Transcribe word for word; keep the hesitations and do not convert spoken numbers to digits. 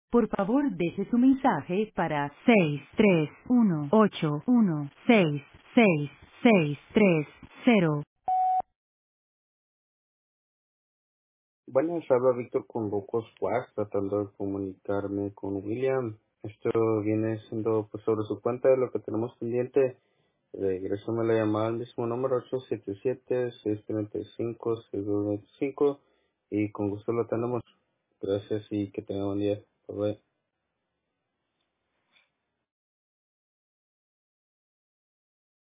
Por favor, deje su mensaje para seis tres uno ocho uno seis seis seis tres cero. Buenas, habla Víctor con Locos Wax, tratando de comunicarme con William. Esto viene siendo pues sobre su cuenta de lo que tenemos pendiente. Regrésame la llamada al mismo número ocho siete siete, seis tres cinco, seis dos dos cinco y con gusto lo tenemos. Gracias y que tenga buen día. Bye bye.